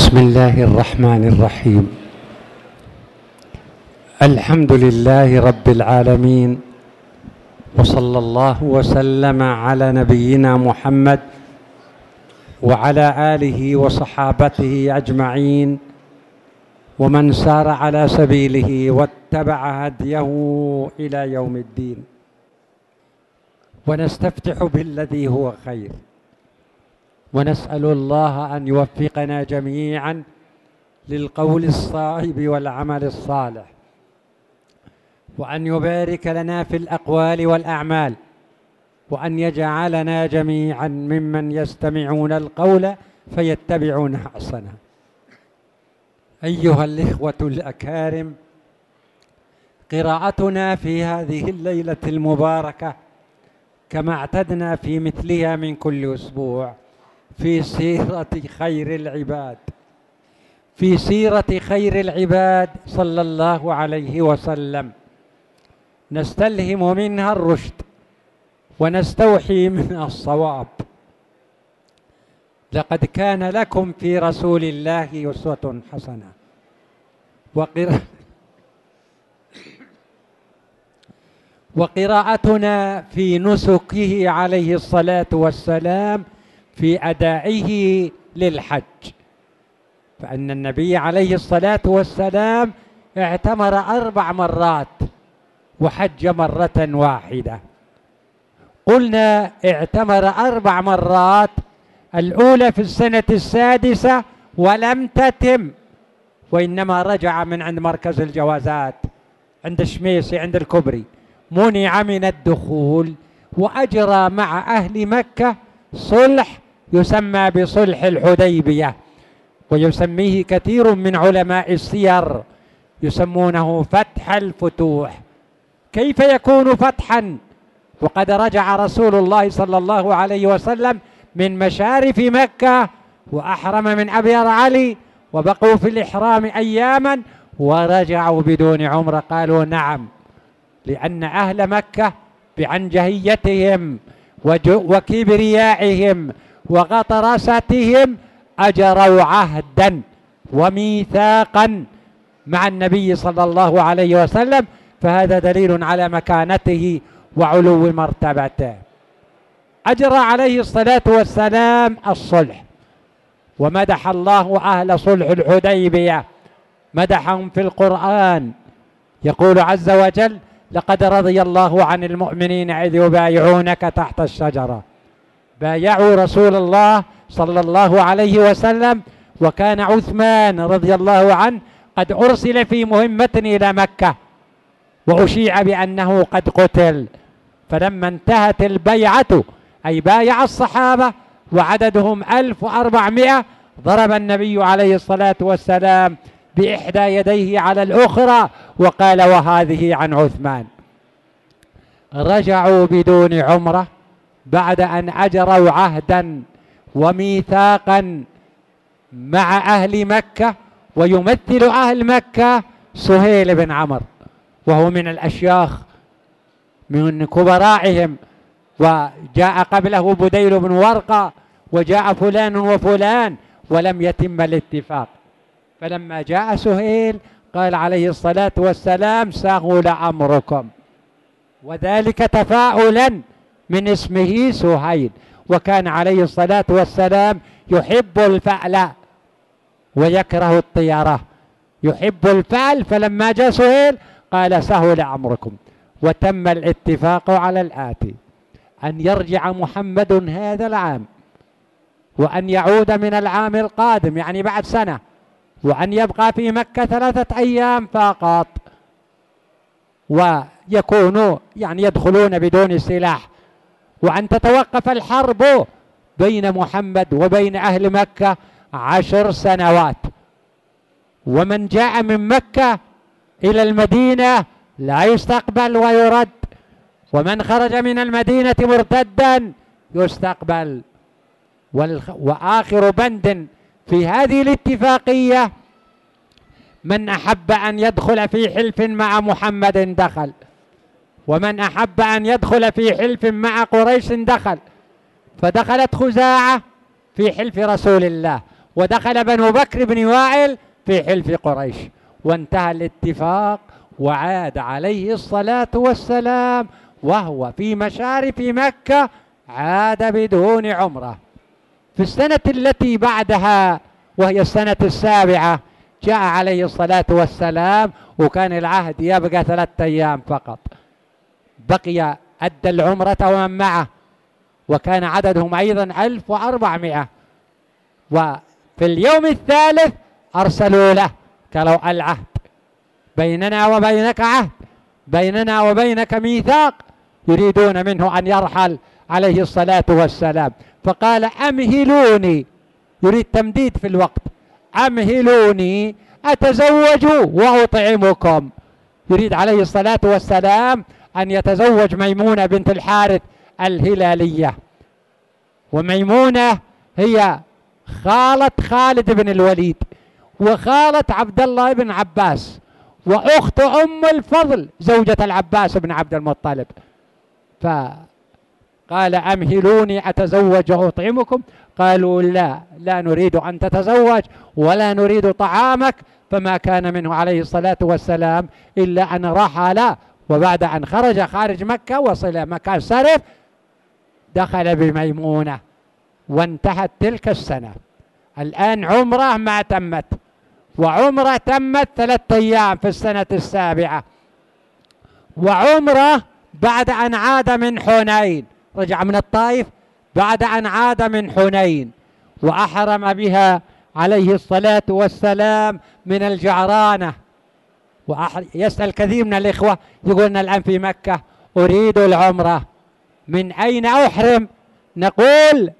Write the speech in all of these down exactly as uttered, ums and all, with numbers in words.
بسم الله الرحمن الرحيم. الحمد لله رب العالمين، وصلى الله وسلم على نبينا محمد وعلى آله وصحابته أجمعين، ومن سار على سبيله واتبع هديه إلى يوم الدين. ونستفتح بالذي هو خير، ونسأل الله أن يوفقنا جميعا للقول الصائب والعمل الصالح، وأن يبارك لنا في الأقوال والأعمال، وأن يجعلنا جميعا ممن يستمعون القول فيتبعون أحسنه. أيها الإخوة الأكارم، قراءتنا في هذه الليلة المباركة كما اعتدنا في مثلها من كل أسبوع في سيرة خير العباد، في سيرة خير العباد صلى الله عليه وسلم، نستلهم منها الرشد ونستوحي منها الصواب. لقد كان لكم في رسول الله أسوة حسنة. وقراءة وقراءتنا في نسكه عليه الصلاة والسلام في أدائه للحج، فإن النبي عليه الصلاة والسلام اعتمر أربع مرات وحج مرة واحدة. قلنا اعتمر أربع مرات، الأولى في السنة السادسة ولم تتم، وإنما رجع من عند مركز الجوازات عند الشميسي عند الكبري، منع من الدخول، وأجرى مع أهل مكة صلح يسمى بصلح الحديبية، ويسميه كثير من علماء السير يسمونه فتح الفتوح. كيف يكون فتحا وقد رجع رسول الله صلى الله عليه وسلم من مشارف مكة وأحرم من أبيار علي، وبقوا في الإحرام أياما ورجعوا بدون عمرة؟ قالوا نعم، لأن أهل مكة بعنجهيتهم وكبريائهم وغطرستهم أجروا عهدا وميثاقا مع النبي صلى الله عليه وسلم، فهذا دليل على مكانته وعلو مرتبته. أجرى عليه الصلاة والسلام الصلح، ومدح الله أهل صلح الحديبية، مدحهم في القرآن، يقول عز وجل: لقد رضي الله عن المؤمنين إذ يبايعونك تحت الشجرة. بايعوا رسول الله صلى الله عليه وسلم، وكان عثمان رضي الله عنه قد أرسل في مهمة إلى مكة وأشيع بأنه قد قتل، فلما انتهت البيعة أي بايع الصحابة وعددهم ألف وأربعمائة، ضرب النبي عليه الصلاة والسلام بإحدى يديه على الأخرى وقال: وهذه عن عثمان. رجعوا بدون عمرة بعد أن أجروا عهدا وميثاقا مع أهل مكة، ويمثل أهل مكة سهيل بن عمرو، وهو من الأشياخ من كبرائهم، وجاء قبله بديل بن ورقة، وجاء فلان وفلان، ولم يتم الاتفاق. فلما جاء سهيل قال عليه الصلاة والسلام: سهل أمركم، وذلك تفاؤلا من اسمه سهيل، وكان عليه الصلاة والسلام يحب الفأل ويكره الطيرة، يحب الفأل، فلما جاء سهيل قال: سهل أمركم. وتم الاتفاق على الآتي: أن يرجع محمد هذا العام، وأن يعود من العام القادم يعني بعد سنة، وأن يبقى في مكة ثلاثة أيام فقط، ويكونوا يعني يدخلون بدون سلاح، وأن تتوقف الحرب بين محمد وبين أهل مكة عشر سنوات، ومن جاء من مكة إلى المدينة لا يستقبل ويرد، ومن خرج من المدينة مرتدا يستقبل. وآخر بند في هذه الاتفاقية: من أحب أن يدخل في حلف مع محمد دخل، ومن أحب أن يدخل في حلف مع قريش دخل. فدخلت خزاعة في حلف رسول الله، ودخل بنو بكر بن وائل في حلف قريش، وانتهى الاتفاق، وعاد عليه الصلاة والسلام وهو في مشارف مكة، عاد بدون عمرة. في السنة التي بعدها وهي السنة السابعة جاء عليه الصلاة والسلام، وكان العهد يبقى ثلاثة أيام فقط، بقي أدى العمرة ومن معه، وكان عددهم أيضا ألف وأربعمائة. وفي اليوم الثالث أرسلوا له قالوا العهد بيننا وبينك، عهد بيننا وبينك ميثاق، يريدون منه أن يرحل عليه الصلاة والسلام. فقال أمهلوني، يريد تمديد في الوقت، أمهلوني أتزوج وأطعمكم. يريد عليه الصلاة والسلام أن يتزوج ميمونة بنت الحارث الهلالية، وميمونة هي خالة خالد بن الوليد وخالة عبد الله بن عباس وأخت أم الفضل زوجة العباس بن عبد المطلب. فقال أمهلوني أتزوج وأطعمكم، قالوا لا لا نريد أن تتزوج ولا نريد طعامك. فما كان منه عليه الصلاة والسلام إلا أن رحل، وبعد أن خرج خارج مكة وصل مكان سرف دخل بميمونة، وانتهت تلك السنة. الآن عمره ما تمت، وعمره تمت ثلاثة أيام في السنة السابعة، وعمره بعد أن عاد من حنين، رجع من الطائف بعد أن عاد من حنين، وأحرم بها عليه الصلاة والسلام من الجعرانة. ويسأل كثير من الإخوة يقولون الآن في مكة أريد العمرة، من أين أحرم؟ نقول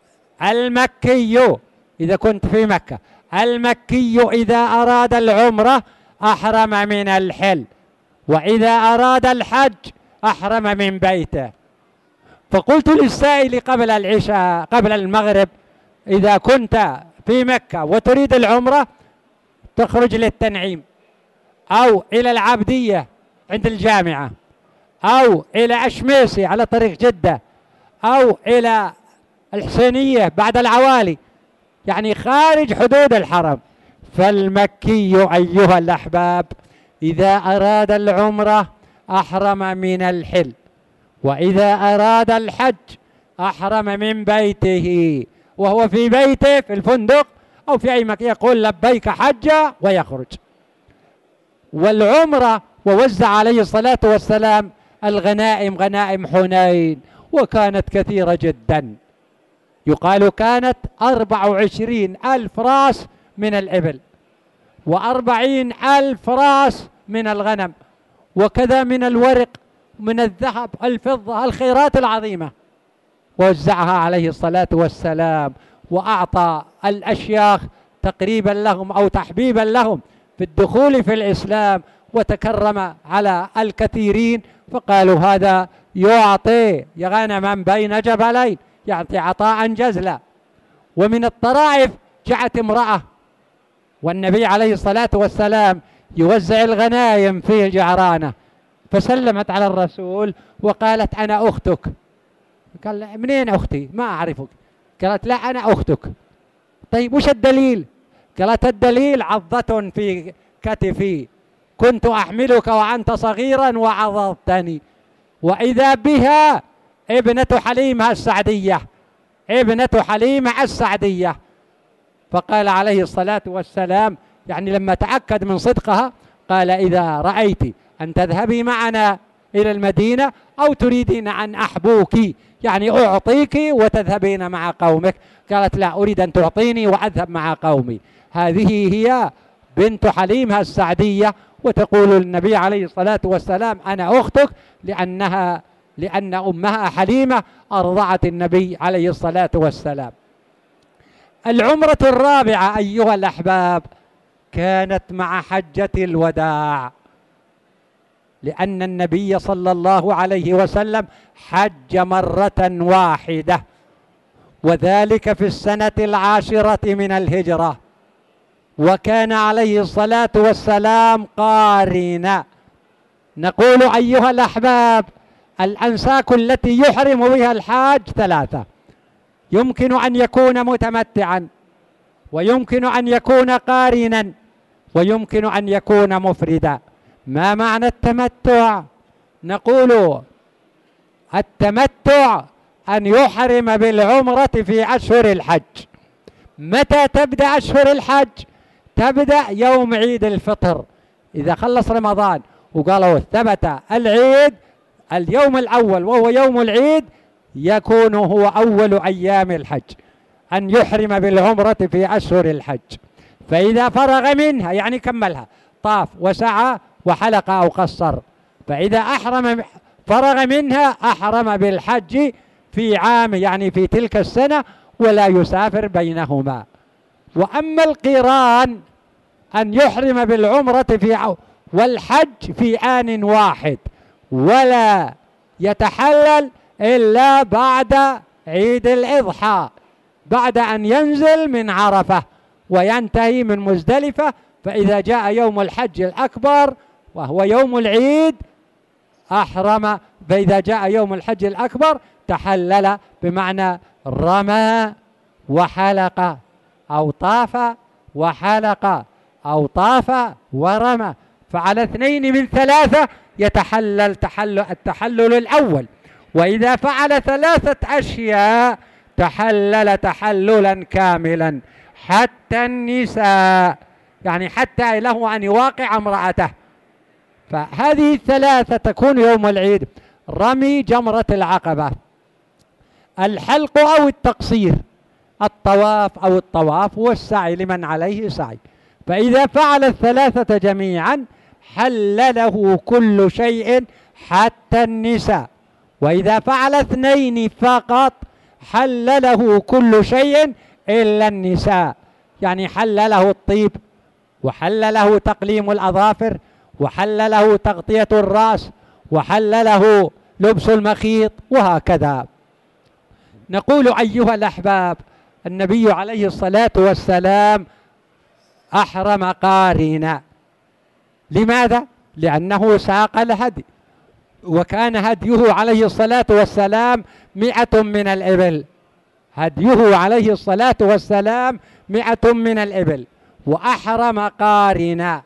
المكي إذا كنت في مكة، المكي إذا أراد العمرة أحرم من الحل، وإذا أراد الحج أحرم من بيته. فقلت للسائل قبل العشاء قبل المغرب إذا كنت في مكة وتريد العمرة تخرج للتنعيم أو إلى العبدية عند الجامعة أو إلى أشميسي على طريق جدة أو إلى الحسينية بعد العوالي، يعني خارج حدود الحرم. فالمكي أيها الأحباب إذا أراد العمرة أحرم من الحل، وإذا أراد الحج أحرم من بيته، وهو في بيته في الفندق أو في أي مكان يقول لبيك حجة ويخرج. والعمرة ووزع عليه الصلاة والسلام الغنائم، غنائم حنين، وكانت كثيرة جدا، يقال كانت أربع وعشرين ألف راس من الإبل، وأربعين ألف راس من الغنم، وكذا من الورق، من الذهب، الفضة، الخيرات العظيمة، ووزعها عليه الصلاة والسلام. وأعطى الأشياخ تقريبا لهم أو تحبيبا لهم في الدخول في الإسلام، وتكرم على الكثيرين، فقالوا هذا يعطي غنما بين جبلين، يعطي عطاء جزلا. ومن الطرائف جاءت امرأة والنبي عليه الصلاة والسلام يوزع الغنائم في جعرانة، فسلمت على الرسول وقالت أنا أختك. قال منين أختي؟ ما أعرفك. قالت لا أنا أختك. طيب وش الدليل؟ قالت الدليل عضة في كتفي، كنت أحملك وأنت صغيرا وعضضتني، وإذا بها ابنة حليمة السعدية، ابنة حليمة السعدية. فقال عليه الصلاة والسلام يعني لما تأكد من صدقها قال إذا رأيت أن تذهبي معنا إلى المدينة أو تريدين أن أحبوك يعني أعطيك وتذهبين مع قومك، قالت لا أريد أن تعطيني وأذهب مع قومي. هذه هي بنت حليمة السعدية، وتقول النبي عليه الصلاة والسلام أنا أختك لأنها لأن أمها حليمة أرضعت النبي عليه الصلاة والسلام. العمرة الرابعة أيها الأحباب كانت مع حجة الوداع، لأن النبي صلى الله عليه وسلم حج مرة واحدة، وذلك في السنة العاشرة من الهجرة، وكان عليه الصلاة والسلام قارنا. نقول أيها الأحباب الأنساك التي يحرم بها الحاج ثلاثة: يمكن أن يكون متمتعا، ويمكن أن يكون قارنا، ويمكن أن يكون مفردا. ما معنى التمتع؟ نقول التمتع أن يحرم بالعمرة في أشهر الحج. متى تبدأ أشهر الحج؟ تبدأ يوم عيد الفطر. إذا خلص رمضان وقالوا ثبت العيد اليوم الأول وهو يوم العيد، يكون هو أول أيام الحج، أن يحرم بالعمرة في أشهر الحج. فإذا فرغ منها يعني كملها، طاف وسعى وحلق أو قصر، فإذا أحرم فرغ منها أحرم بالحج في عام يعني في تلك السنة، ولا يسافر بينهما. وأما القران أن يحرم بالعمرة في والحج في آن واحد، ولا يتحلل إلا بعد عيد الإضحى، بعد أن ينزل من عرفة وينتهي من مزدلفة. فإذا جاء يوم الحج الأكبر وهو يوم العيد أحرم، فإذا جاء يوم الحج الأكبر تحلل، بمعنى رمى وحلق، أو طاف وحلق، أو طاف ورمى، فعلى اثنين من ثلاثة يتحلل تحلل التحلل الأول. وإذا فعل ثلاثة أشياء تحلل تحللا كاملا، حتى النساء، يعني حتى له أن يواقع امرأته. فهذه الثلاثة تكون يوم العيد: رمي جمرة العقبة، الحلق أو التقصير، الطواف أو الطواف، والسعي لمن عليه سعي. فإذا فعل الثلاثة جميعا حل له كل شيء حتى النساء. وإذا فعل اثنين فقط حل له كل شيء إلا النساء، يعني حل له الطيب، وحل له تقليم الأظافر، وحل له تغطية الرأس، وحل له لبس المخيط، وهكذا. نقول أيها الأحباب، النبي عليه الصلاة والسلام أحرم قارنا. لماذا؟ لأنه ساق الهدي، وكان هديه عليه الصلاة والسلام مئة من الإبل. هديه عليه الصلاة والسلام مئة من الإبل، وأحرم قارنا،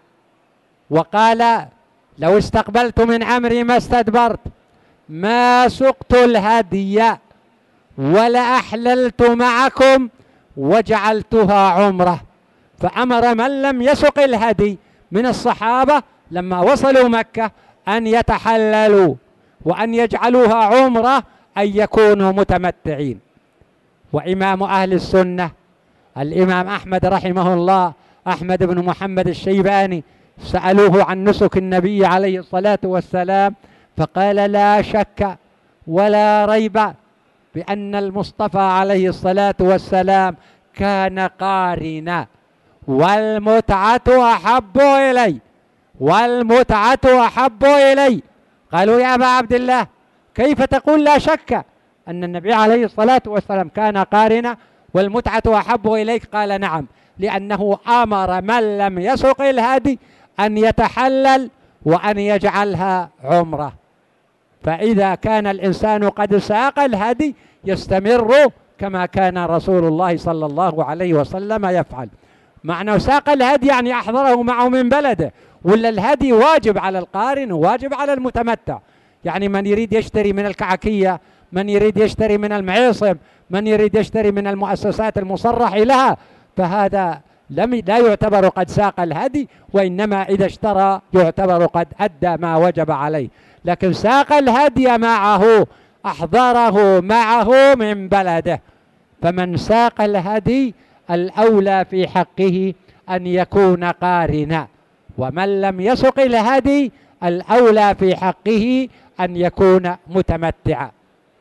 وقال: لو استقبلت من أمري ما استدبرت، ما سقت الهدي ولا أحللت معكم وجعلتها عمرة. فأمر من لم يسق الهدي من الصحابة لما وصلوا مكة أن يتحللوا وأن يجعلوها عمرة، أن يكونوا متمتعين. وإمام أهل السنة الإمام أحمد رحمه الله، أحمد بن محمد الشيباني، سألوه عن نسك النبي عليه الصلاة والسلام، فقال: لا شك ولا ريب بأن المصطفى عليه الصلاة والسلام كان قارنا، والمتعة أحب إلي، والمتعة أحب إلي. قالوا: يا أبا عبد الله، كيف تقول لا شك أن النبي عليه الصلاة والسلام كان قارنا والمتعة أحب إليك؟ قال: نعم، لأنه أمر من لم يسق الهدي أن يتحلل وأن يجعلها عمرة. فإذا كان الإنسان قد ساق الهدي يستمر كما كان رسول الله صلى الله عليه وسلم يفعل. معنى ساق الهدي يعني أحضره معه من بلده، ولا الهدي واجب على القارن وواجب على المتمتع. يعني من يريد يشتري من الكعكية، من يريد يشتري من المعيصم، من يريد يشتري من المؤسسات المصرح لها، فهذا لم لا يعتبر قد ساق الهدي، وإنما إذا اشترى يعتبر قد أدى ما وجب عليه. لكن ساق الهدي معه، أحضره معه من بلده. فمن ساق الهدي الأولى في حقه أن يكون قارنا، ومن لم يسق الهدي الأولى في حقه أن يكون متمتعا.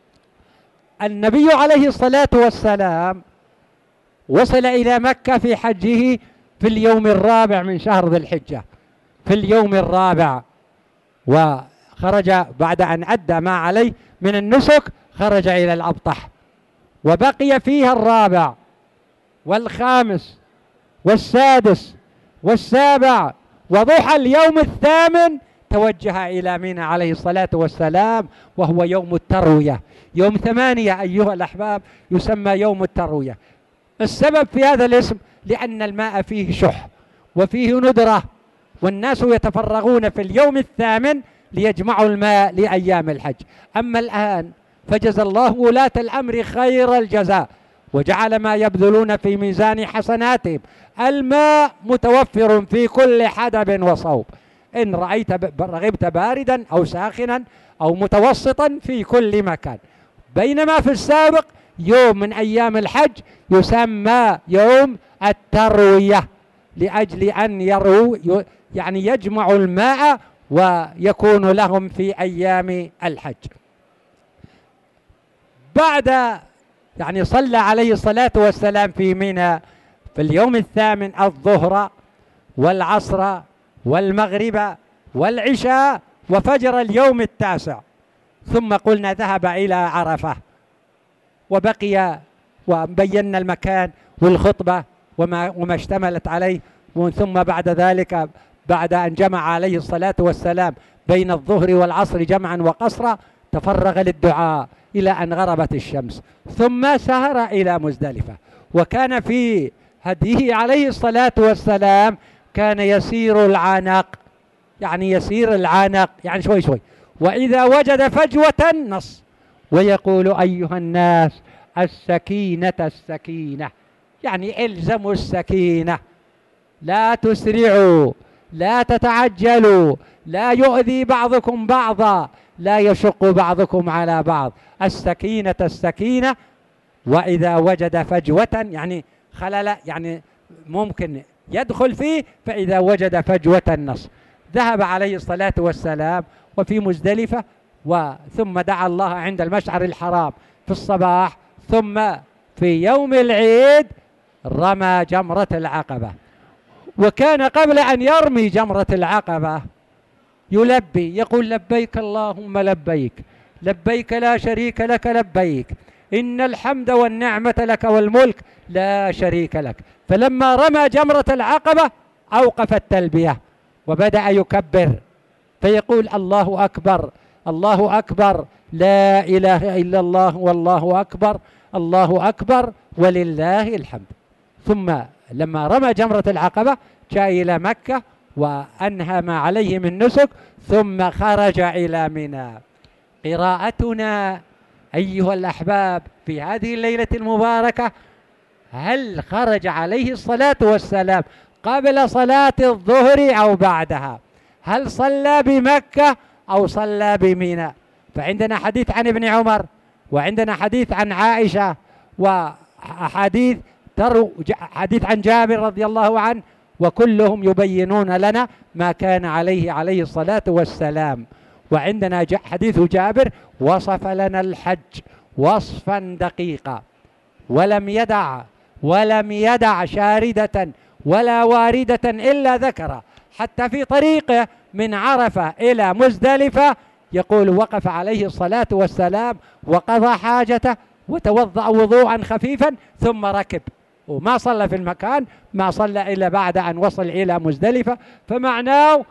النبي عليه الصلاة والسلام وصل إلى مكة في حجه في اليوم الرابع من شهر ذي الحجة، في اليوم الرابع، وخرج بعد أن أدى ما عليه من النسك، خرج إلى الأبطح، وبقي فيها الرابع والخامس والسادس والسابع، وضحى اليوم الثامن توجه إلى منى عليه الصلاة والسلام، وهو يوم التروية. يوم ثمانية أيها الأحباب يسمى يوم التروية. السبب في هذا الاسم لأن الماء فيه شح وفيه ندرة، والناس يتفرغون في اليوم الثامن ليجمعوا الماء لأيام الحج. أما الآن فجزى الله ولاة الأمر خير الجزاء وجعل ما يبذلون في ميزان حسناتهم. الماء متوفر في كل حدب وصوب، إن رأيت رغبت باردا أو ساخنا أو متوسطا في كل مكان. بينما في السابق يوم من أيام الحج يسمى يوم التروية لأجل أن يروا يعني يجمعوا الماء ويكون لهم في أيام الحج. بعد يعني صلى عليه الصلاة والسلام في منى في اليوم الثامن الظهر والعصر والمغرب والعشاء وفجر اليوم التاسع، ثم قلنا ذهب إلى عرفة وبقي وبينا المكان والخطبة وما, وما اشتملت عليه. ثم بعد ذلك بعد أن جمع عليه الصلاة والسلام بين الظهر والعصر جمعا وقصرا تفرغ للدعاء إلى أن غربت الشمس، ثم سهر إلى مزدلفة. وكان في هديه عليه الصلاة والسلام كان يسير العنق، يعني يسير العنق يعني شوي شوي، وإذا وجد فجوة نص ويقول أيها الناس السكينة السكينة، يعني الزموا السكينة، لا تسرعوا، لا تتعجلوا، لا يؤذي بعضكم بعضا، لا يشق بعضكم على بعض، السكينة السكينة. وإذا وجد فجوة يعني خلل يعني ممكن يدخل فيه، فإذا وجد فجوة النص ذهب عليه الصلاة والسلام وفي مزدلفة، وثم دعا الله عند المشعر الحرام في الصباح، ثم في يوم العيد رمى جمرة العقبة. وكان قبل أن يرمي جمرة العقبة يلبي يقول لبيك اللهم لبيك، لبيك لا شريك لك لبيك، إن الحمد والنعمة لك والملك لا شريك لك. فلما رمى جمرة العقبة أوقف التلبية وبدأ يكبر فيقول الله أكبر الله أكبر لا إله إلا الله والله أكبر الله أكبر ولله الحمد. ثم لما رمى جمرة العقبة جاء إلى مكة وأنهى ما عليه من نسك، ثم خرج إلى منى. قراءتنا أيها الأحباب في هذه الليلة المباركة، هل خرج عليه الصلاة والسلام قبل صلاة الظهر أو بعدها؟ هل صلى بمكة أو صلى بمنى؟ فعندنا حديث عن ابن عمر، وعندنا حديث عن عائشة، وحديث ترو حديث عن جابر رضي الله عنه، وكلهم يبينون لنا ما كان عليه عليه الصلاة والسلام. وعندنا حديث جابر وصف لنا الحج وصفا دقيقا، ولم يدع ولم يدع شاردة ولا واردة إلا ذكر. حتى في طريقه من عرفة إلى مزدلفة يقول وقف عليه الصلاة والسلام وقضى حاجته وتوضأ وضوءا خفيفا ثم ركب، وما صلى في المكان، ما صلى إلا بعد أن وصل إلى مزدلفة. فمعناه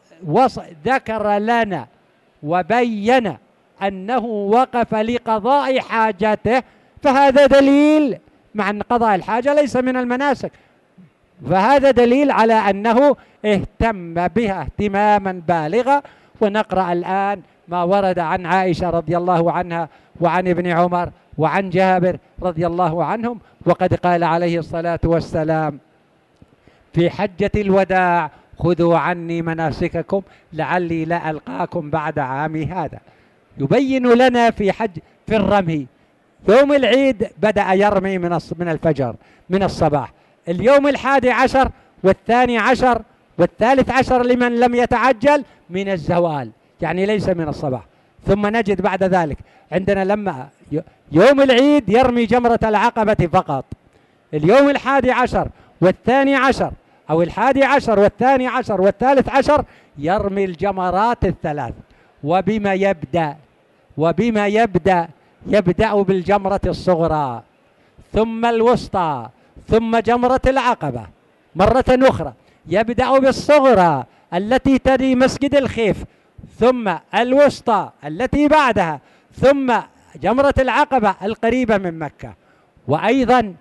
ذكر لنا وبين أنه وقف لقضاء حاجته، فهذا دليل، مع أن قضاء الحاجة ليس من المناسك، فهذا دليل على أنه اهتم بها اهتماما بالغا. ونقرأ الآن ما ورد عن عائشة رضي الله عنها وعن ابن عمر وعن جابر رضي الله عنهم. وقد قال عليه الصلاة والسلام في حجة الوداع خذوا عني مناسككم لعلي لا ألقاكم بعد عامي هذا. يبين لنا في حج في الرمي يوم العيد بدأ يرمي من من الفجر من الصباح، اليوم الحادي عشر والثاني عشر والثالث عشر لمن لم يتعجل من الزوال، يعني ليس من الصباح. ثم نجد بعد ذلك عندنا لما يوم العيد يرمي جمرة العقبة فقط، اليوم الحادي عشر والثاني عشر أو الحادي عشر والثاني عشر والثالث عشر يرمي الجمرات الثلاث. وبما يبدأ وبما يبدأ يبدأ بالجمرة الصغرى ثم الوسطى ثم جمرة العقبة مرة أخرى، يبدأ بالصغرى التي تلي مسجد الخيف، ثم الوسطى التي بعدها، ثم جمرة العقبة القريبة من مكة. وأيضا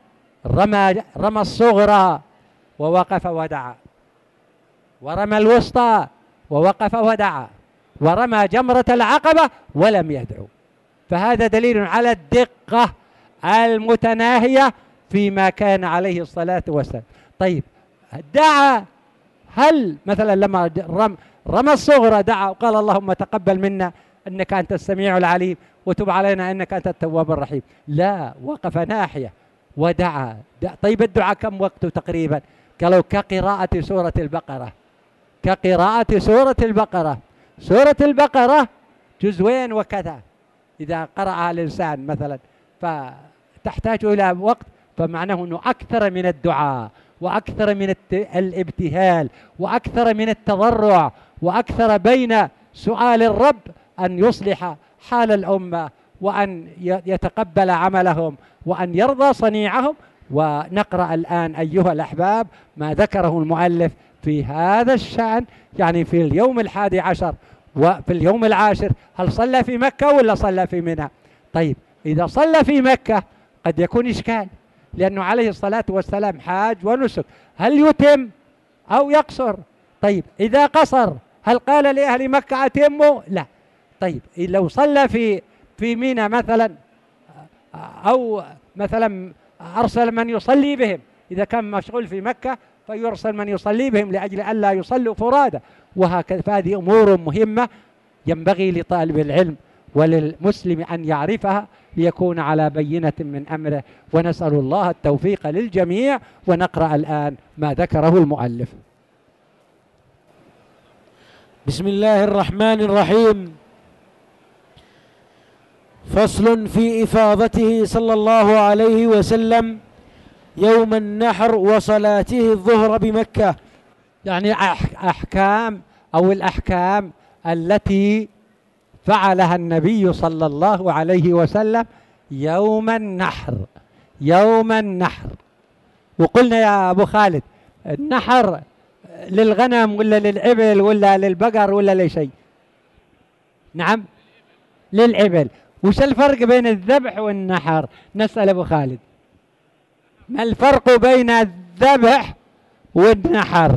رمى رمى الصغرى ووقف ودعا، ورمى الوسطى ووقف ودعا، ورمى جمرة العقبة ولم يدعو. فهذا دليل على الدقة المتناهية فيما كان عليه الصلاة والسلام. طيب دعا، هل مثلا لما رم رمى الصغرى دعا وقال اللهم تقبل منا انك انت السميع العليم وتب علينا انك انت التواب الرحيم؟ لا، وقف ناحية ودعا. طيب الدعاء كم وقته تقريبا؟ قالوا كقراءة سورة البقرة، كقراءة سورة البقرة. سورة البقرة جزئين وكذا، إذا قرأها الإنسان مثلا فتحتاج إلى وقت، فمعناه أنه أكثر من الدعاء وأكثر من الابتهال وأكثر من التضرع وأكثر بين سؤال الرب أن يصلح حال الأمة وأن يتقبل عملهم وأن يرضى صنيعهم. ونقرأ الآن أيها الأحباب ما ذكره المؤلف في هذا الشأن، يعني في اليوم الحادي عشر وفي اليوم العاشر. هل صلى في مكة ولا صلى في منى؟ طيب إذا صلى في مكة قد يكون إشكال، لأنه عليه الصلاة والسلام حاج ونسك، هل يتم أو يقصر؟ طيب إذا قصر هل قال لأهل مكة أتموا؟ لا. طيب لو صلى في في منى مثلا، أو مثلا أرسل من يصلي بهم، إذا كان مشغول في مكة فيرسل من يصلي بهم لأجل ألا يصلوا فرادى، وهكذا. فهذه أمور مهمة ينبغي لطالب العلم وللمسلم أن يعرفها ليكون على بينة من أمره. ونسأل الله التوفيق للجميع. ونقرأ الآن ما ذكره المؤلف. بسم الله الرحمن الرحيم. فصل في إفاضته صلى الله عليه وسلم يوم النحر وصلاته الظهر بمكة. يعني أحكام أو الأحكام التي فعلها النبي صلى الله عليه وسلم يوم النحر. يوم النحر، وقلنا يا أبو خالد النحر للغنم ولا للإبل ولا للبقر ولا لشيء؟ نعم للإبل. وش الفرق بين الذبح والنحر؟ نسأل أبو خالد ما الفرق بين الذبح والنحر؟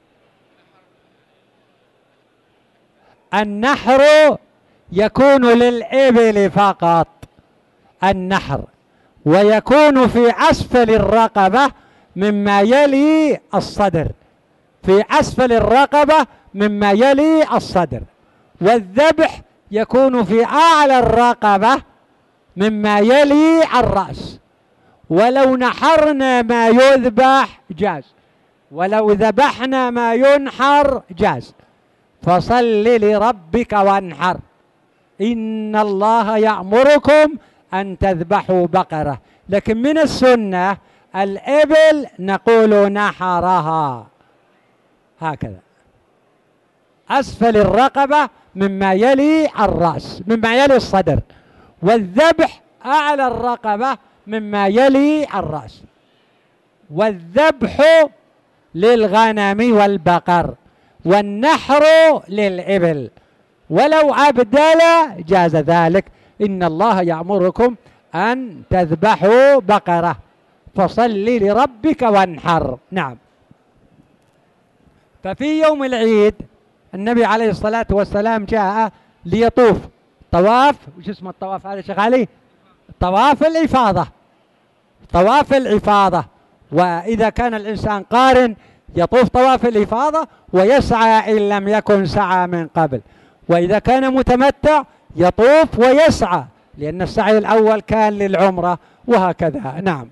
النحر يكون للإبل فقط النحر، ويكون في أسفل الرقبة مما يلي الصدر، في أسفل الرقبة مما يلي الصدر. والذبح يكون في أعلى الرقبة مما يلي الرأس. ولو نحرنا ما يذبح جاز، ولو ذبحنا ما ينحر جاز. فصل لربك وانحر إن الله يأمركم أن تذبحوا بقرة. لكن من السنة الإبل نقول نحرها هكذا، أسفل الرقبة مما يلي الرأس مما يلي الصدر، والذبح أعلى الرقبة مما يلي الرأس. والذبح للغنم والبقر، والنحر للإبل، ولو أبدل جاز ذلك. إن الله يأمركم أن تذبحوا بقرة فصل لربك وانحر. نعم. ففي يوم العيد النبي عليه الصلاة والسلام جاء ليطوف طواف، وش اسمه الطواف هذا شغالي؟ طواف الإفاضة، طواف الإفاضة. وإذا كان الإنسان قارن يطوف طواف الإفاضة ويسعى إن لم يكن سعى من قبل، وإذا كان متمتع يطوف ويسعى، لأن السعي الأول كان للعمرة، وهكذا. نعم.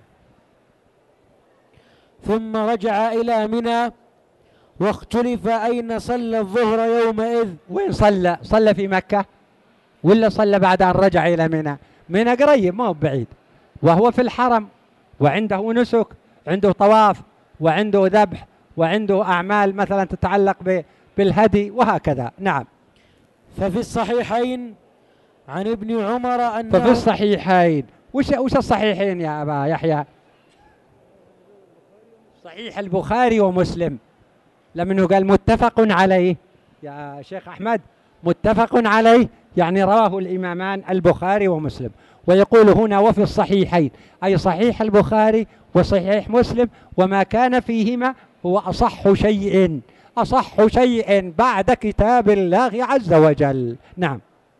ثم رجع إلى منى، واختلف أين صلى الظهر يومئذ. وين صلى؟ صلى في مكة ولا صلى بعد أن رجع إلى منى؟ منى قريب ما هو بعيد، وهو في الحرم وعنده نسك، عنده طواف وعنده ذبح وعنده أعمال مثلا تتعلق بالهدي وهكذا. نعم. ففي الصحيحين عن ابن عمر أنه ففي الصحيحين وش وش الصحيحين يا أبا يحيى؟ صحيح البخاري ومسلم، لمنه قال متفق عليه يا شيخ أحمد، متفق عليه يعني رواه الإمامان البخاري ومسلم. ويقول هنا وفي الصحيحين، أي صحيح البخاري وصحيح مسلم، وما كان فيهما هو أصح شيء، أصح شيء بعد كتاب الله عز وجل. نعم.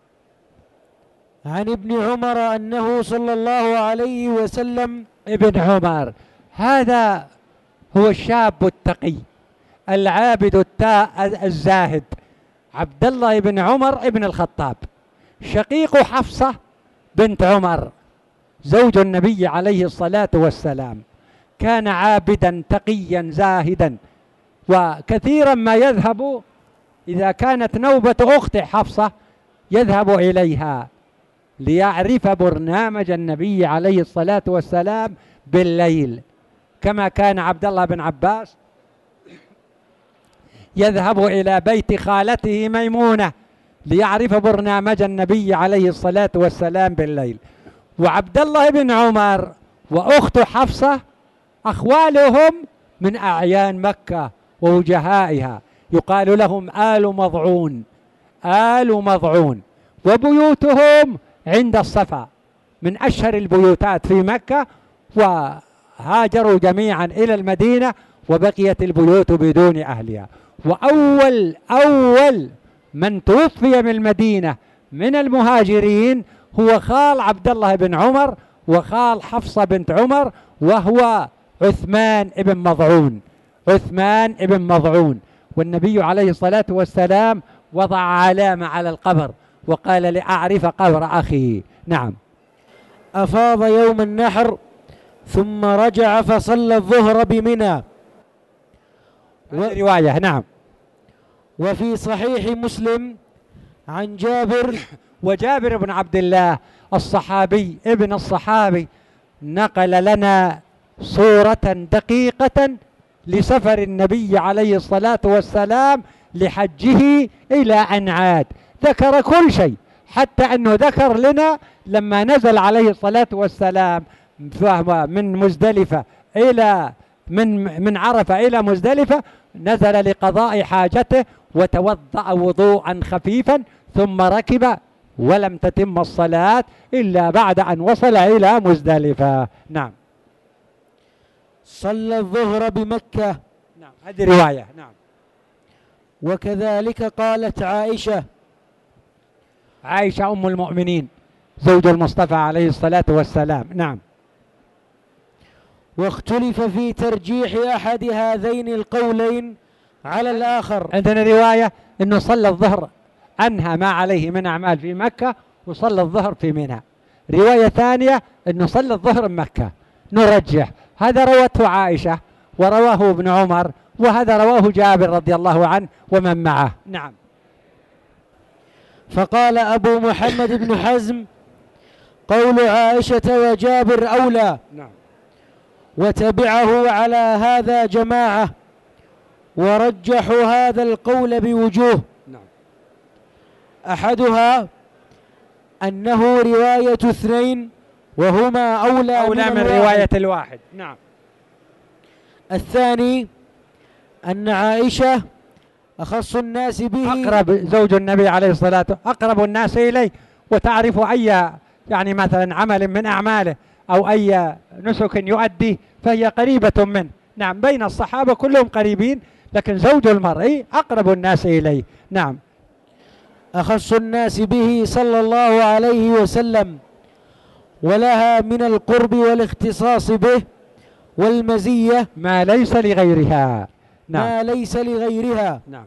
عن ابن عمر أنه صلى الله عليه وسلم. ابن عمر هذا هو الشاب التقي العابد التاء الزاهد، عبد الله بن عمر بن الخطاب، شقيق حفصة بنت عمر زوج النبي عليه الصلاة والسلام، كان عابدا تقيا زاهدا، وكثيرا ما يذهب إذا كانت نوبة أخت حفصة يذهب إليها ليعرف برنامج النبي عليه الصلاة والسلام بالليل، كما كان عبد الله بن عباس يذهب إلى بيت خالته ميمونة ليعرف برنامج النبي عليه الصلاة والسلام بالليل. وعبد الله بن عمر وأخت حفصة أخوالهم من أعيان مكة ووجهائها، يقال لهم آل مضعون، آل مضعون، وبيوتهم عند الصفا من أشهر البيوتات في مكة، وهاجروا جميعا إلى المدينة وبقيت البيوت بدون أهلها. وأول أول من توفي من المدينة من المهاجرين هو خال عبد الله بن عمر وخال حفصة بنت عمر، وهو عثمان بن مضعون، عثمان بن مضعون. والنبي عليه الصلاة والسلام وضع علامة على القبر وقال لأعرف قبر أخي. نعم. أفاض يوم النحر ثم رجع فصلى الظهر بمنى. و... رواية. نعم. وفي صحيح مسلم عن جابر وجابر بن عبد الله الصحابي ابن الصحابي نقل لنا صورة دقيقة لسفر النبي عليه الصلاة والسلام لحجه إلى أن عاد، ذكر كل شيء، حتى أنه ذكر لنا لما نزل عليه الصلاة والسلام فهو من مزدلفة إلى من من عرفة إلى مزدلفة، نزل لقضاء حاجته وتوضأ وضوءا خفيفا ثم ركب ولم تتم الصلاة إلا بعد أن وصل إلى مزدلفة. نعم. صلى الظهر بمكة. نعم، هذه رواية. نعم. وكذلك قالت عائشة، عائشة أم المؤمنين زوج المصطفى عليه الصلاة والسلام. نعم. واختلف في ترجيح أحد هذين القولين على الآخر. عندنا رواية أنه صلى الظهر أنهى ما عليه من أعمال في مكة وصلى الظهر في منى، رواية ثانية أنه صلى الظهر بمكة. نرجح هذا روته عائشة ورواه ابن عمر، وهذا رواه جابر رضي الله عنه ومن معه. نعم. فقال أبو محمد بن حزم قول عائشة وجابر أولى. نعم. وتبعه على هذا جماعة ورجحوا هذا القول بوجوه. نعم. أحدها أنه رواية اثنين وهما أولى, أولى من, من رواية الواحد. نعم. الثاني أن عائشة أخص الناس به، أقرب زوج النبي عليه الصلاة والسلام، أقرب الناس إليه، وتعرف أي يعني مثلا عمل من أعماله أو أي نسك يؤدي فهي قريبة منه. نعم. بين الصحابة كلهم قريبين، لكن زوج المرء أقرب الناس إليه. نعم. أخص الناس به صلى الله عليه وسلم، ولها من القرب والاختصاص به والمزية ما ليس لغيرها. نعم. ما ليس لغيرها. نعم.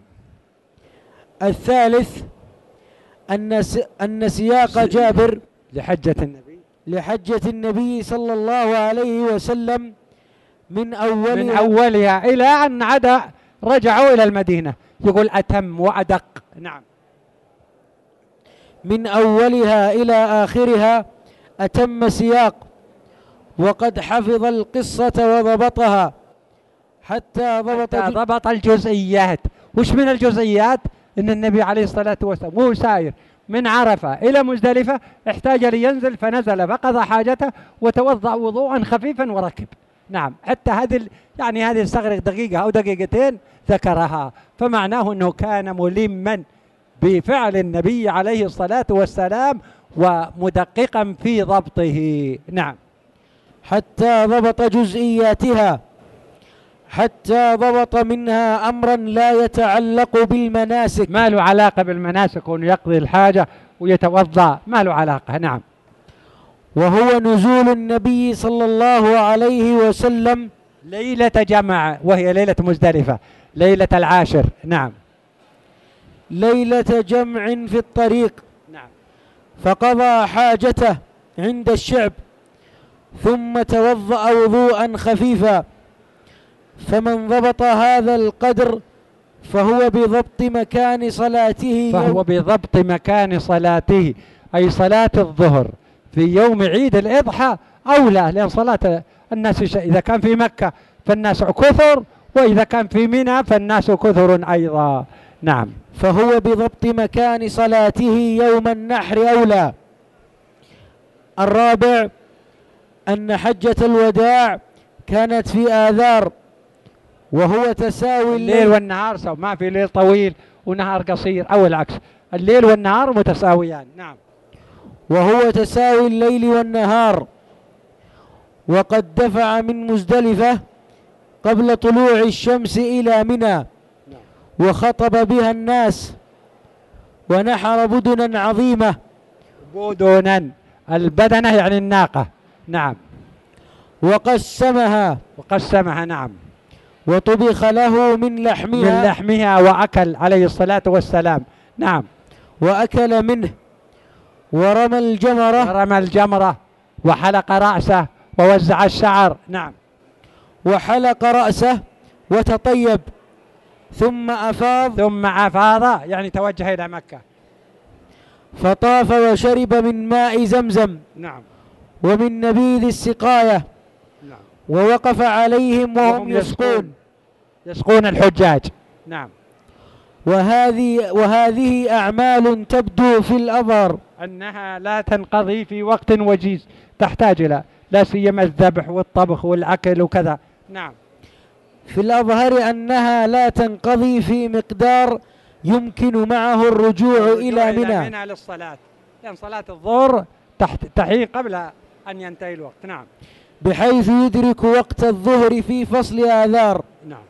الثالث أن أن سياق جابر لحجة النبي لحجة النبي صلى الله عليه وسلم من أولها من أولها إلى أن عدا رجعوا إلى المدينة، يقول أتم وأدق. نعم. من أولها إلى آخرها أتم سياق، وقد حفظ القصة وضبطها حتى ضبط, حتى ضبط الجزئيات. وش من الجزئيات؟ إن النبي عليه الصلاة والسلام وهو سائر من عرفة إلى مزدلفة احتاج لينزل فنزل فقضى حاجته وتوضأ وضوءا خفيفا وركب. نعم. حتى هذه يعني هذه استغرق دقيقة أو دقيقتين ذكرها، فمعناه أنه كان ملما بفعل النبي عليه الصلاة والسلام ومدققا في ضبطه. نعم. حتى ضبط جزئياتها، حتى ضبط منها أمرا لا يتعلق بالمناسك. ما له علاقة بالمناسك، وأنه يقضي الحاجة ويتوضأ، ما له علاقة. نعم. وهو نزول النبي صلى الله عليه وسلم ليلة جمع، وهي ليلة مزدلفة، ليلة العاشر. نعم. ليلة جمع في الطريق. نعم. فقضى حاجته عند الشعب، ثم توضأ وضوءا خفيفا. فمن ضبط هذا القدر فهو بضبط مكان صلاته فهو بضبط مكان صلاته، أي صلاة الظهر في يوم عيد الإضحى أولى، لأن صلاة الناس إذا كان في مكة فالناس كثر، وإذا كان في منى فالناس كثر أيضا. نعم. فهو بضبط مكان صلاته يوم النحر أولى. الرابع أن حجة الوداع كانت في آذار، وهو تساوي الليل والنهار سوا، ما في ليل طويل ونهار قصير أو العكس، الليل والنهار متساويان. نعم. وهو تساوي الليل والنهار. وقد دفع من مزدلفة قبل طلوع الشمس إلى منى، وخطب بها الناس، ونحر بدنا عظيمة. بدنا، البدنة يعني الناقة. نعم. وقسمها وقسمها. نعم. وطبخ له من لحمها من لحمها وأكل عليه الصلاة والسلام. نعم. وأكل منه. ورمى الجمرة ورمى الجمرة وحلق رأسه ووزع الشعر. نعم. وحلق رأسه وتطيب، ثم أفاض ثم أفاض يعني توجه إلى مكة، فطاف وشرب من ماء زمزم. نعم. ومن نبيذ السقاية. نعم. ووقف عليهم وهم يسقون يسقون الحجاج. نعم. وهذه وهذه أعمال تبدو في الأظهر أنها لا تنقضي في وقت وجيز، تحتاج إلى لا سيما الذبح والطبخ والأكل وكذا. نعم. في الأظهر أنها لا تنقضي في مقدار يمكن معه الرجوع إلى منى منى للصلاة، لأن صلاة الظهر تحت تحين قبل أن ينتهي الوقت. نعم. بحيث يدرك وقت الظهر في فصل آذار. نعم.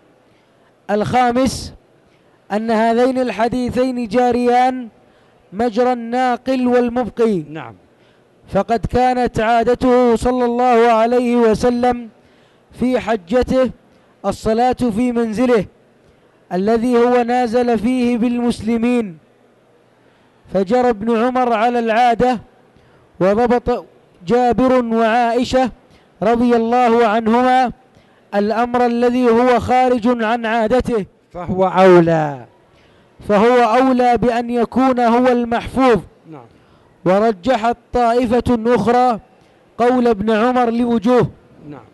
الخامس أن هذين الحديثين جاريان مجرى الناقل والمبقي. نعم. فقد كانت عادته صلى الله عليه وسلم في حجته الصلاة في منزله الذي هو نازل فيه بالمسلمين، فجرى ابن عمر على العادة، وضبط جابر وعائشة رضي الله عنهما الأمر الذي هو خارج عن عادته، فهو أولى فهو أولى بأن يكون هو المحفوظ. نعم. ورجحت طائفة أخرى قول ابن عمر لوجوه. نعم.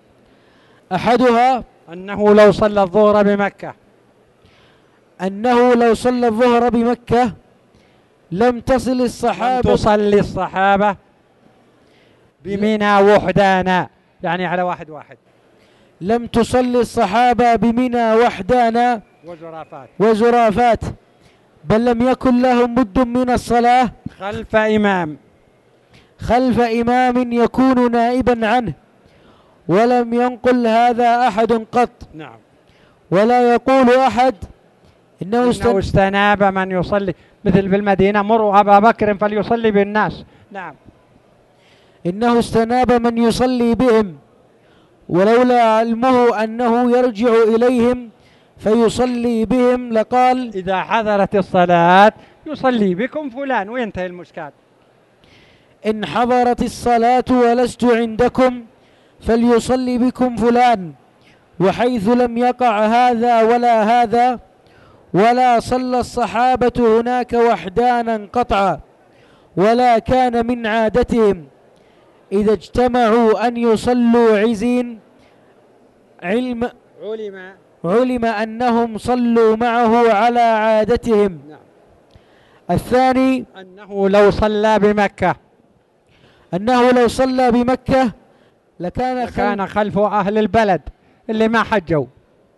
أحدها أنه لو صلى الظهر بمكة أنه لو صلى الظهر بمكة لم تصل الصحابة لم تصلي الصحابة بمنى وحدانا، يعني على واحد واحد، لم تصلي الصحابة بمنى وحدانا وزرافات وزرافات بل لم يكن لهم بد من الصلاة خلف إمام خلف إمام يكون نائبا عنه، ولم ينقل هذا أحد قط. نعم. ولا يقول أحد إنه, إنه استناب من يصلي، مثل في المدينة مروا أبا بكر فليصلي بالناس. نعم. إنه استناب من يصلي بهم، ولولا علمه أنه يرجع إليهم فيصلي بهم لقال إذا حضرت الصلاة يصلي بكم فلان، وينتهي المشكات. إن حضرت الصلاة ولست عندكم فليصلي بكم فلان. وحيث لم يقع هذا ولا هذا ولا صلى الصحابة هناك وحدانا قطعا، ولا كان من عادتهم إذا اجتمعوا أن يصلوا عزين علم علم علم أنهم صلوا معه على عادتهم. نعم. الثاني أنه لو صلى بمكة أنه لو صلى بمكة لكان كان خلف أهل البلد اللي ما حجوا.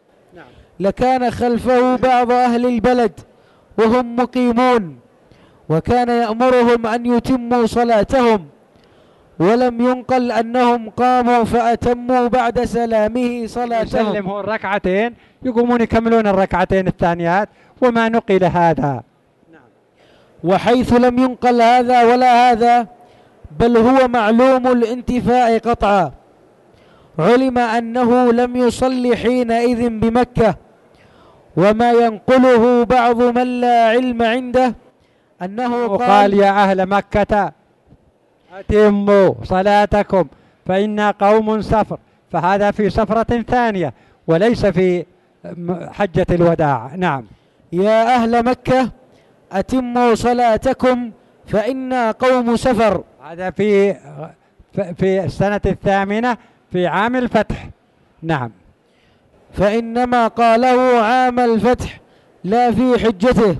نعم. لكان خلفه بعض أهل البلد وهم مقيمون، وكان يأمرهم أن يتموا صلاتهم، ولم ينقل أنهم قاموا فأتموا بعد سلامه صلاتهم. يسلم هو الركعتين يقومون يكملون الركعتين الثانيات، وما نقل هذا. وحيث لم ينقل هذا ولا هذا، بل هو معلوم الانتفاء قطعا، علم أنه لم يصلي حينئذ بمكة. وما ينقله بعض من لا علم عنده أنه قال, قال يا أهل مكة أتموا صلاتكم فإنا قوم سفر، فهذا في سفرة ثانية وليس في حجة الوداع. نعم. يا أهل مكة أتموا صلاتكم فإنا قوم سفر، هذا في في السنة الثامنة في عام الفتح. نعم. فإنما قاله عام الفتح لا في حجته.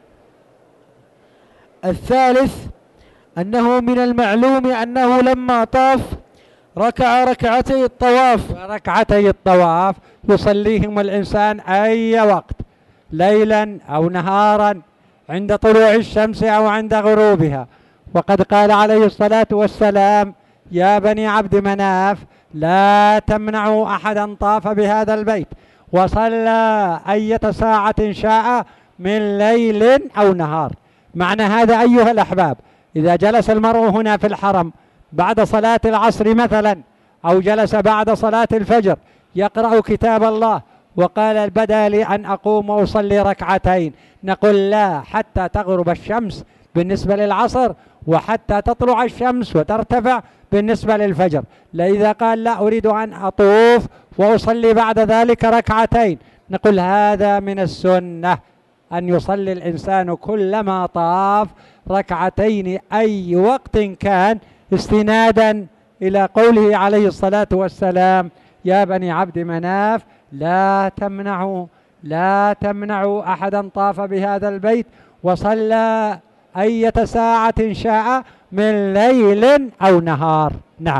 الثالث أنه من المعلوم أنه لما طاف ركع ركعتي الطواف. ركعتي الطواف يصليهم الإنسان أي وقت، ليلا أو نهارا، عند طلوع الشمس أو عند غروبها. وقد قال عليه الصلاة والسلام: يا بني عبد مناف لا تمنعوا أحدا طاف بهذا البيت وصلى أية ساعة شاء من ليل أو نهار. معنى هذا أيها الأحباب، إذا جلس المرء هنا في الحرم بعد صلاة العصر مثلا، أو جلس بعد صلاة الفجر يقرأ كتاب الله وقال بدا لي أن أقوم وأصلي ركعتين، نقول لا، حتى تغرب الشمس بالنسبة للعصر، وحتى تطلع الشمس وترتفع بالنسبة للفجر. لا، إذا قال لا أريد أن أطوف وأصلي بعد ذلك ركعتين، نقول هذا من السنة أن يصلي الإنسان كلما طاف ركعتين أي وقت كان، استنادا إلى قوله عليه الصلاة والسلام: يا بني عبد مناف لا تمنعوا لا تمنعوا أحدا طاف بهذا البيت وصلى أية ساعة شاء من ليل أو نهار. نعم.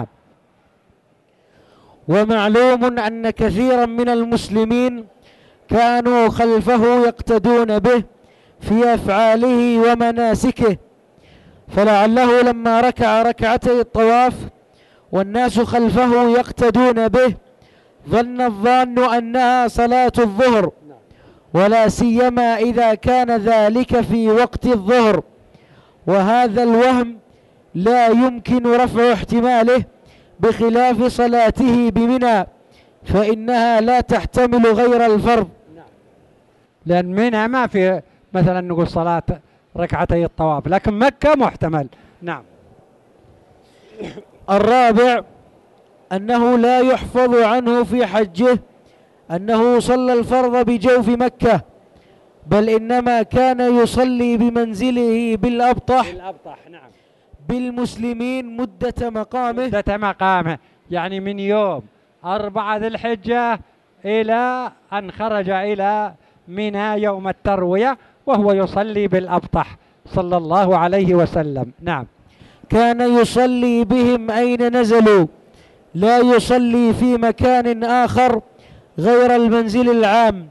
ومعلوم أن كثيرا من المسلمين كانوا خلفه يقتدون به في أفعاله ومناسكه، فلعله لما ركع ركعتي الطواف والناس خلفه يقتدون به ظن الظان أنها صلاة الظهر، ولا سيما إذا كان ذلك في وقت الظهر، وهذا الوهم لا يمكن رفع احتماله، بخلاف صلاته بمنى فإنها لا تحتمل غير الفرض، لأن منى ما في مثلا نقول صلاة ركعتي الطواف، لكن مكة محتمل. نعم. الرابع أنه لا يحفظ عنه في حجه أنه صلى الفرض بجوف مكة، بل إنما كان يصلي بمنزله بالأبطح, بالأبطح نعم. بالمسلمين مدة مقامه مدة مقامه يعني من يوم أربعة ذي الحجة إلى أن خرج إلى منى يوم التروية، وهو يصلي بالأبطح صلى الله عليه وسلم. نعم. كان يصلي بهم أين نزلوا، لا يصلي في مكان آخر غير المنزل العام.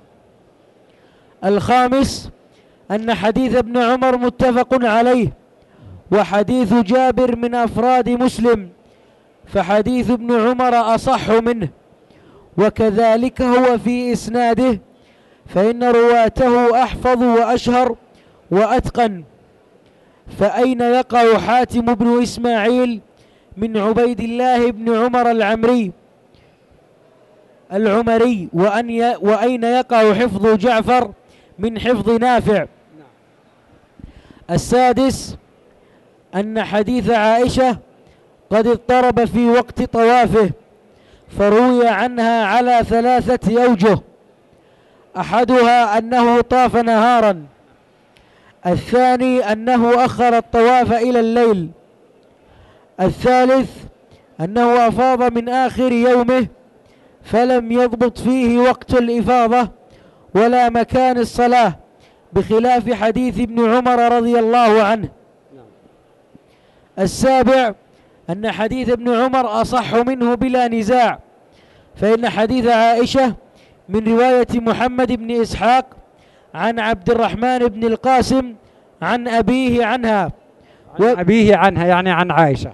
الخامس أن حديث ابن عمر متفق عليه، وحديث جابر من أفراد مسلم، فحديث ابن عمر أصح منه، وكذلك هو في إسناده، فإن رواته أحفظ وأشهر وأتقن. فأين يقع حاتم بن إسماعيل من عبيد الله بن عمر العمري العمري وأن ي... وأين يقع حفظ جعفر من حفظ نافع؟ السادس أن حديث عائشة قد اضطرب في وقت طوافه، فروي عنها على ثلاثة أوجه: أحدها أنه طاف نهارا، الثاني أنه أخر الطواف إلى الليل، الثالث أنه أفاض من آخر يومه فلم يضبط فيه وقت الإفاضة ولا مكان الصلاة، بخلاف حديث ابن عمر رضي الله عنه. السابع أن حديث ابن عمر أصح منه بلا نزاع، فإن حديث عائشة من رواية محمد بن إسحاق عن عبد الرحمن بن القاسم عن أبيه عنها عن أبيه عنها يعني عن عائشة.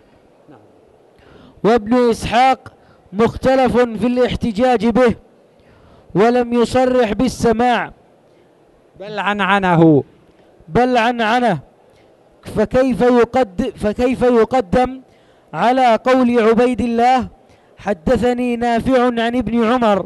وابن إسحاق مختلف في الاحتجاج به ولم يصرح بالسماع بل عنعنه بل عنعنه فكيف يقدم فكيف يقدم على قول عبيد الله حدثني نافع عن ابن عمر.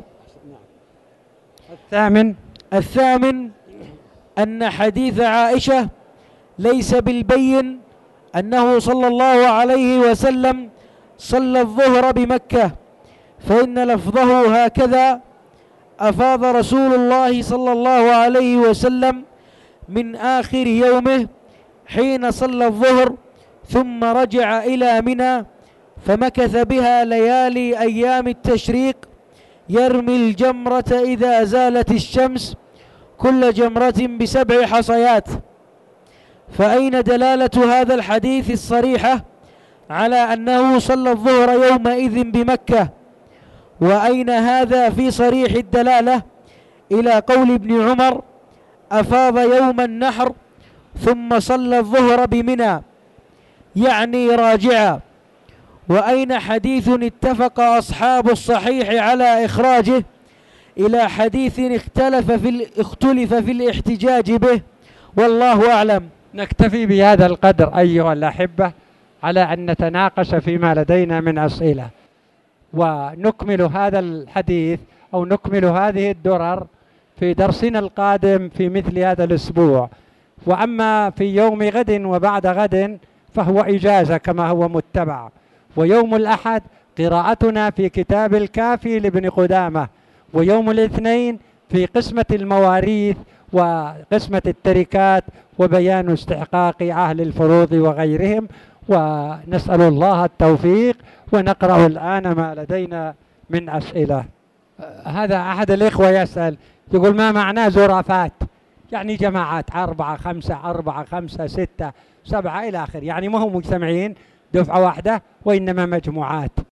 الثامن الثامن أن حديث عائشة ليس بالبين أنه صلى الله عليه وسلم صلى الظهر بمكة، فإن لفظه هكذا: أفاض رسول الله صلى الله عليه وسلم من آخر يومه حين صلى الظهر ثم رجع إلى منى فمكث بها ليالي أيام التشريق يرمي الجمرة إذا زالت الشمس كل جمرة بسبع حصيات. فأين دلالة هذا الحديث الصريحة على أنه صلى الظهر يومئذ بمكة؟ وأين هذا في صريح الدلالة إلى قول ابن عمر أفاض يوم النحر ثم صلى الظهر بمنى يعني راجعا؟ وأين حديث اتفق أصحاب الصحيح على إخراجه إلى حديث اختلف في اختلف في الاحتجاج به؟ والله أعلم. نكتفي بهذا القدر أيها الأحبة على أن نتناقش فيما لدينا من أسئلة، ونكمل هذا الحديث أو نكمل هذه الدرر في درسنا القادم في مثل هذا الأسبوع. وأما في يوم غد وبعد غد فهو إجازة كما هو متبع، ويوم الأحد قراءتنا في كتاب الكافي لابن قدامة، ويوم الاثنين في قسمة المواريث وقسمة التركات وبيان استحقاق أهل الفروض وغيرهم. ونسأل الله التوفيق. ونقرأ الآن ما لدينا من أسئلة. هذا أحد الإخوة يسأل يقول ما معنى زرافات؟ يعني جماعات أربعة خمسة أربعة خمسة ستة سبعة إلى آخر، يعني ما هم مجتمعين دفعة واحدة وإنما مجموعات.